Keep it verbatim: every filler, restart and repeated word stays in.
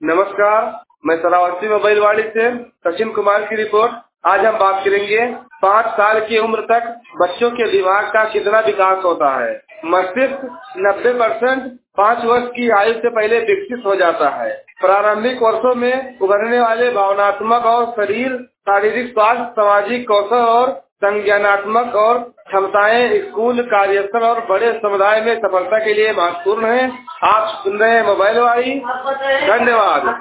नमस्कार, मैं श्रावस्ती मोबाइल वाड़ी से सचिन कुमार की रिपोर्ट। आज हम बात करेंगे पाँच साल की उम्र तक बच्चों के दिमाग का कितना विकास होता है। मस्तिष्क नब्बे परसेंट पाँच वर्ष की आयु से पहले विकसित हो जाता है। प्रारंभिक वर्षों में उभरने वाले भावनात्मक और शरीर शारीरिक स्वास्थ्य, सामाजिक कौशल और संज्ञानात्मक और क्षमताएं स्कूल, कार्यस्थल और बड़े समुदाय में सफलता के लिए महत्वपूर्ण है। आप सुन रहे हैं मोबाइल वाली। धन्यवाद।